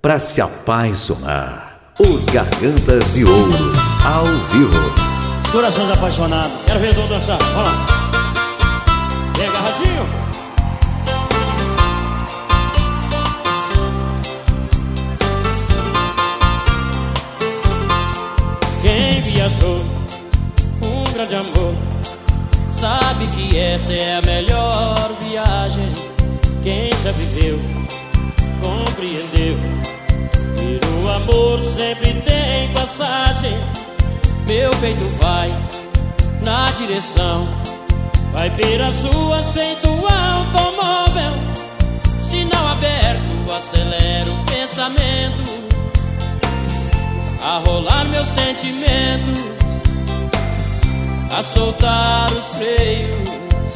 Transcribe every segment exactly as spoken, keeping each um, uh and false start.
pra se apaixonar. Os Gargantas de Ouro, ao vivo. Os corações apaixonados. Quero ver todo dançar. Vamos lá. E aí, agarradinho? Quem viajou um grande amor sabe que essa é a melhor viagem. Quem já viveu compreendeu que no amor sempre tem passagem. Meu peito vai na direção, vai pelas ruas feito automóvel. Sinal aberto, acelera o pensamento, a rolar meus sentimentos, a soltar os freios.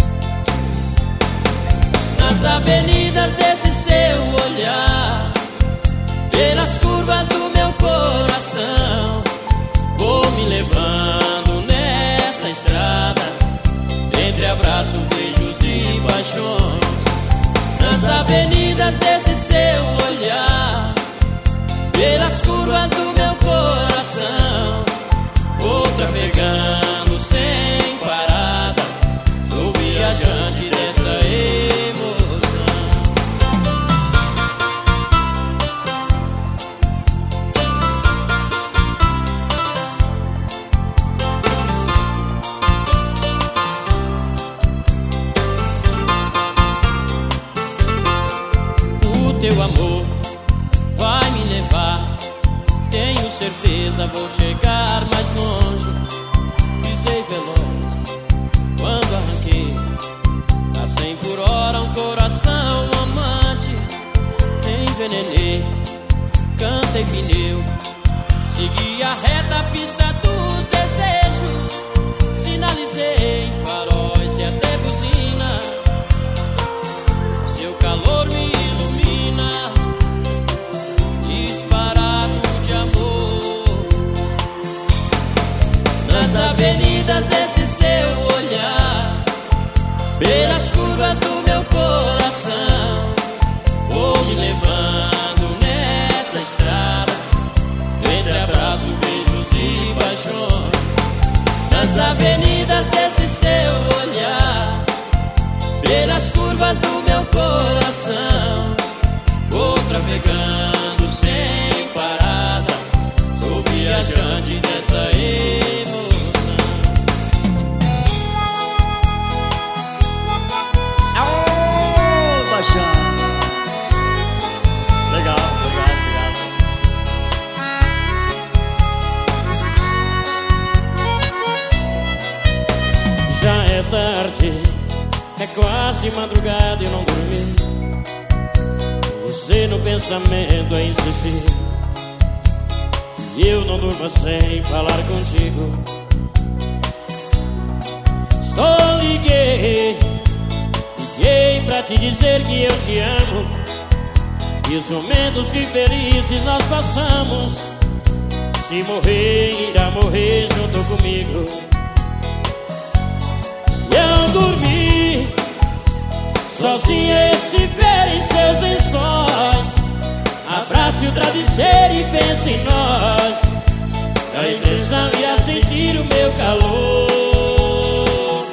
Nas avenidas desse seu olhar, pelas curvas do meu coração, vou me levando nessa estrada, entre abraços, beijos e paixões. Nas avenidas desse seu olhar, pelas curvas do meu coração, vou trafegando sem parada, sou viajante dessa emoção. O teu amor vai me levar, tenho certeza vou chegar mais longe. Pisei veloz quando arranquei a cem por hora um coração amante. Envenenei, cantei pneu, segui a reta pista dos desejos. Sinalizei faróis e até buzina, seu calor me ilumina, disparado de amor. Nas avenidas desse seu olhar, pelas curvas do meu coração, vou me levando nessa estrada, entre abraços, beijos e paixões. Nas avenidas desse seu olhar, pelas curvas do meu coração, vou trafegando sem parada, sou viajante dessa emoção. Aô, paixão. Legal, legal, obrigado. Já é tarde, é quase madrugada e eu não dormi. Você no pensamento a insistir, e eu não durmo sem falar contigo. Só liguei, liguei pra te dizer que eu te amo, e os momentos que felizes nós passamos, se morrer, irá morrer junto comigo. E ao dormir, sozinha esse ver em seus lençóis, abrace o travesseiro e pense em nós, a impressão e a sentir o meu calor.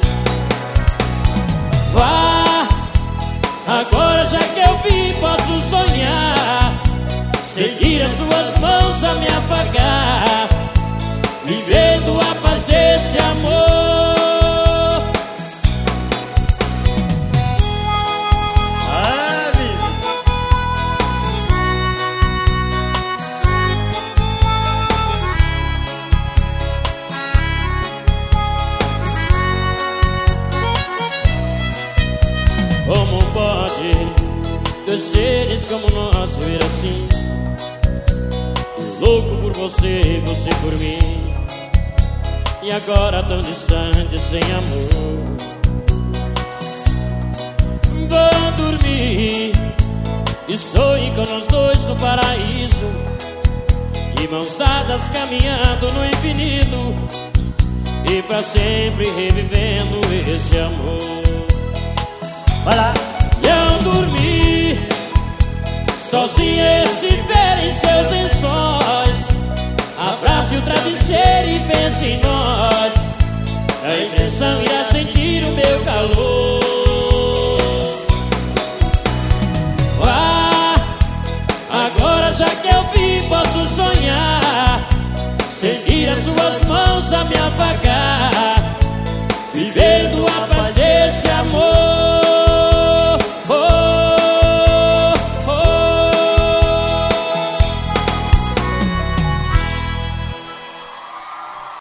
Vá, agora já que eu vi posso sonhar, seguir as suas mãos a me apagar, vivendo a paz desse amor. Como pode dois seres como nós viver assim, louco por você, você por mim, e agora tão distante, sem amor. Vou dormir e sonhe com nós dois no paraíso, de mãos dadas caminhando no infinito, e pra sempre revivendo esse amor. Vai lá. E ao dormir, sozinho esse ver em as suas mãos a me afagar, vivendo a paz desse amor.